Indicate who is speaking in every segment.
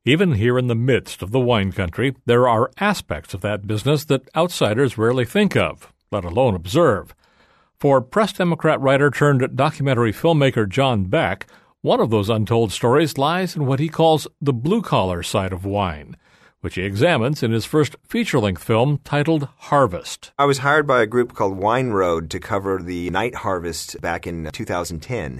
Speaker 1: Even here in the midst of the wine country, there are aspects of that business that outsiders rarely think of, let alone observe. For Press Democrat writer turned documentary filmmaker John Beck, one of those untold stories lies in what he calls the blue-collar side of wine, which he examines in his first feature-length film titled Harvest.
Speaker 2: I was hired by a group called Wine Road to cover the night harvest back in 2010.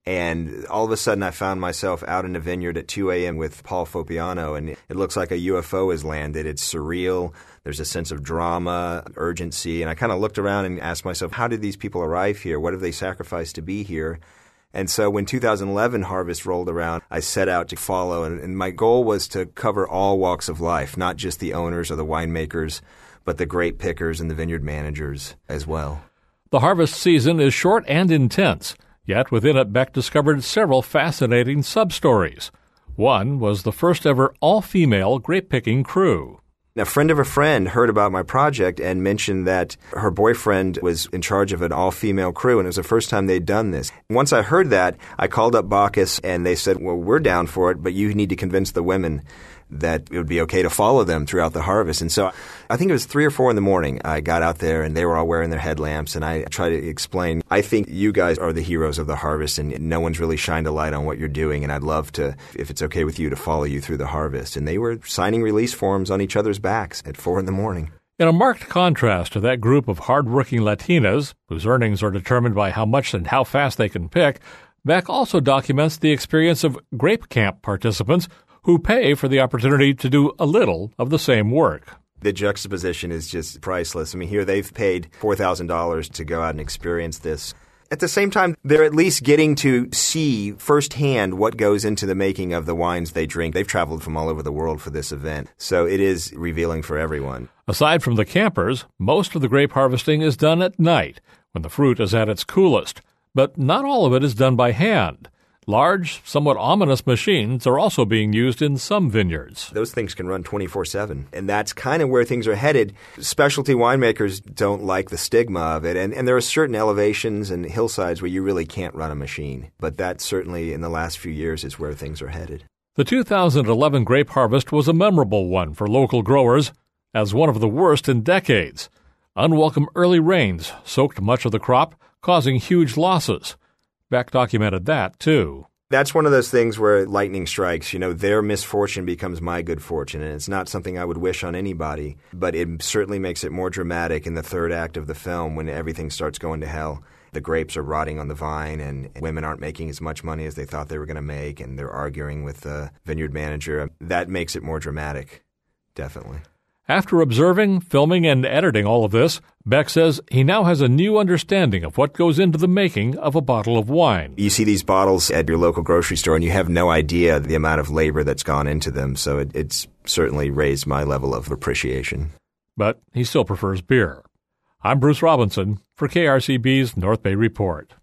Speaker 2: And all of a sudden, I found myself out in a vineyard at 2 a.m. with Paul Fopiano, and it looks like a UFO has landed. It's surreal. There's a sense of drama, urgency. And I kind of looked around and asked myself, how did these people arrive here? What have they sacrificed to be here? And so when 2011 Harvest rolled around, I set out to follow. And my goal was to cover all walks of life, not just the owners or the winemakers, but the grape pickers and the vineyard managers as well.
Speaker 1: The harvest season is short and intense. Yet within it, Beck discovered several fascinating sub-stories. One was the first ever all-female grape-picking crew.
Speaker 2: A friend of a friend heard about my project and mentioned that her boyfriend was in charge of an all-female crew, and it was the first time they'd done this. Once I heard that, I called up Bacchus, and they said, well, we're down for it, but you need to convince the women that it would be okay to follow them throughout the harvest. And so I think it was 3 or 4 in the morning. I got out there and they were all wearing their headlamps, and I tried to explain, I think you guys are the heroes of the harvest and no one's really shined a light on what you're doing, and I'd love to, if it's okay with you, to follow you through the harvest. And they were signing release forms on each other's backs at 4 in the morning.
Speaker 1: In a marked contrast to that group of hard-working Latinas, whose earnings are determined by how much and how fast they can pick, Beck also documents the experience of grape camp participants who pay for the opportunity to do a little of the same work.
Speaker 2: The juxtaposition is just priceless. I mean, here they've paid $4,000 to go out and experience this. At the same time, they're at least getting to see firsthand what goes into the making of the wines they drink. They've traveled from all over the world for this event, so it is revealing for everyone.
Speaker 1: Aside from the campers, most of the grape harvesting is done at night, when the fruit is at its coolest. But not all of it is done by hand. Large, somewhat ominous machines are also being used in some vineyards.
Speaker 2: Those things can run 24/7, and that's kind of where things are headed. Specialty winemakers don't like the stigma of it, and there are certain elevations and hillsides where you really can't run a machine. But that certainly, in the last few years, is where things are headed.
Speaker 1: The 2011 grape harvest was a memorable one for local growers, as one of the worst in decades. Unwelcome early rains soaked much of the crop, causing huge losses. Beck documented that, too.
Speaker 2: That's one of those things where lightning strikes. You know, their misfortune becomes my good fortune, and it's not something I would wish on anybody, but it certainly makes it more dramatic in the third act of the film when everything starts going to hell. The grapes are rotting on the vine, and women aren't making as much money as they thought they were going to make, and they're arguing with the vineyard manager. That makes it more dramatic, definitely.
Speaker 1: After observing, filming, and editing all of this, Beck says he now has a new understanding of what goes into the making of a bottle of wine.
Speaker 2: You see these bottles at your local grocery store, and you have no idea the amount of labor that's gone into them, so it's certainly raised my level of appreciation.
Speaker 1: But he still prefers beer. I'm Bruce Robinson for KRCB's North Bay Report.